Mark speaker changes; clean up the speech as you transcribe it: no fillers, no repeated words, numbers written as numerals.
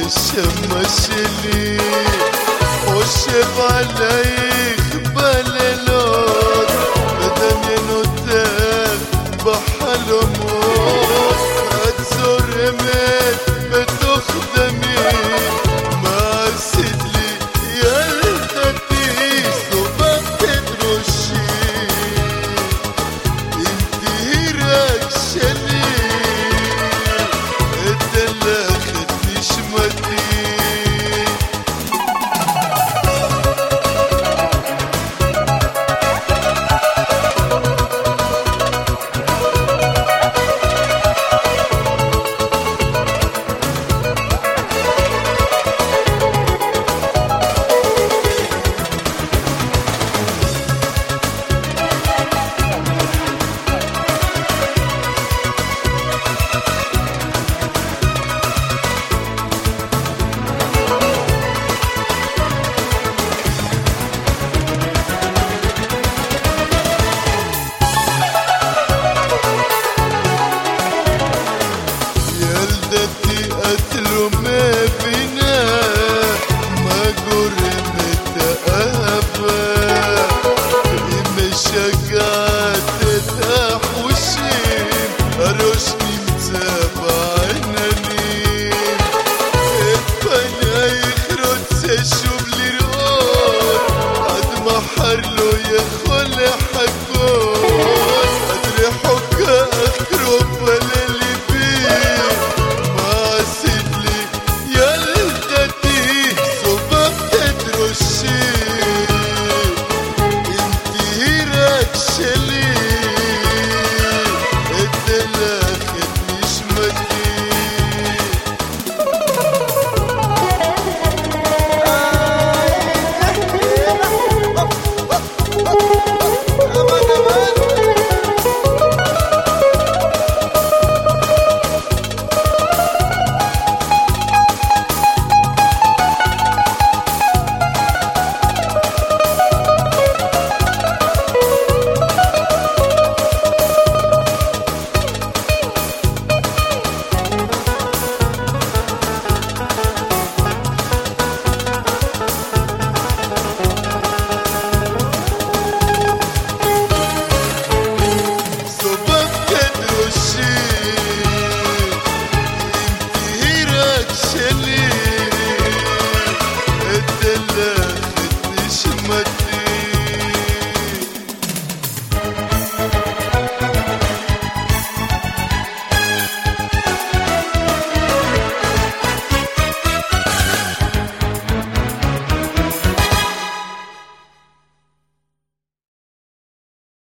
Speaker 1: شمشلي وشب عليك بلالوت بدم ينوتك بحلموت هتزور ميت بتخدمي ما سدلي يا الخبيث وبك ترشي انتهيرك شلي اتلختني شمتي قتلوا ما بينا ما قرمت أهبا مشاقات تتحوشين أروشني متابعنني اتبنى يخرج سيشوف لي رؤون قد ما حرلو يخل حكون أدري حكا أخرب وللي بيه شلي اتلختني شمتي